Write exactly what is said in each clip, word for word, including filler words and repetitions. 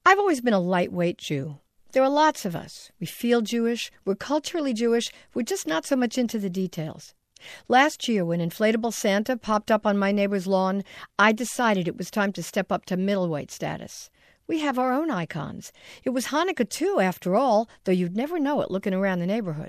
I've always been a lightweight Jew. There are lots of us. We feel Jewish. We're culturally Jewish. We're just not so much into the details. Last year, when Inflatable Santa popped up on my neighbor's lawn, I decided it was time to step up to middleweight status. We have our own icons. It was Hanukkah, too, after all, though you'd never know it looking around the neighborhood.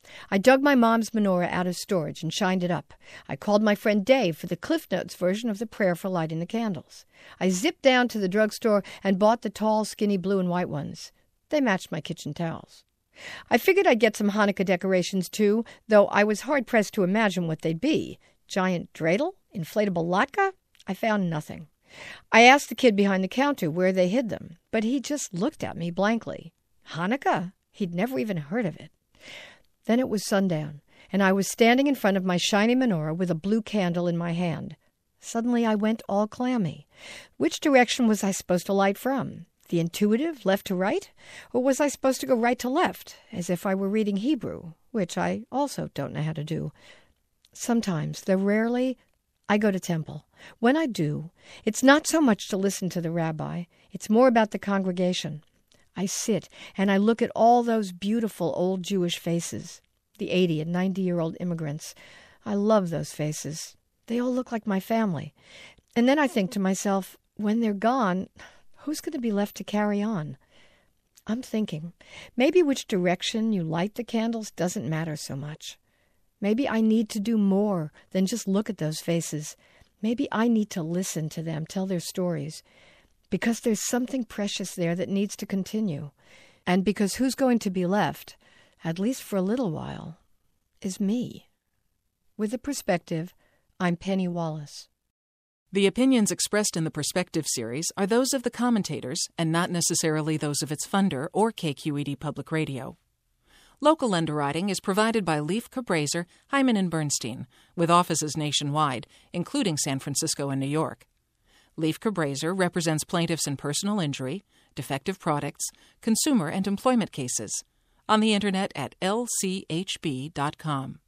I dug my mom's menorah out of storage and shined it up. I called my friend Dave for the Cliff Notes version of the prayer for lighting the candles. I zipped down to the drugstore and bought the tall, skinny blue and white ones. They matched my kitchen towels. I figured I'd get some Hanukkah decorations, too, though I was hard-pressed to imagine what they'd be. Giant dreidel? Inflatable latke? I found nothing. I asked the kid behind the counter where they hid them, but he just looked at me blankly. Hanukkah? He'd never even heard of it. Then it was sundown, and I was standing in front of my shiny menorah with a blue candle in my hand. Suddenly I went all clammy. Which direction was I supposed to light from? The intuitive, left to right? Or was I supposed to go right to left, as if I were reading Hebrew, which I also don't know how to do? Sometimes, though rarely, I go to temple. When I do, it's not so much to listen to the rabbi. It's more about the congregation. I sit and I look at all those beautiful old Jewish faces, the eighty and ninety-year-old immigrants. I love those faces. They all look like my family. And then I think to myself, when they're gone, who's going to be left to carry on? I'm thinking, maybe which direction you light the candles doesn't matter so much. Maybe I need to do more than just look at those faces. Maybe I need to listen to them tell their stories. Because there's something precious there that needs to continue. And because who's going to be left, at least for a little while, is me. With a perspective, I'm Penny Wallace. The opinions expressed in the Perspective series are those of the commentators and not necessarily those of its funder or K Q E D Public Radio. Local underwriting is provided by Leif Cabraser, Hyman and Bernstein, with offices nationwide, including San Francisco and New York. Leif Cabraser represents plaintiffs in personal injury, defective products, consumer and employment cases. On the Internet at L C H B dot com.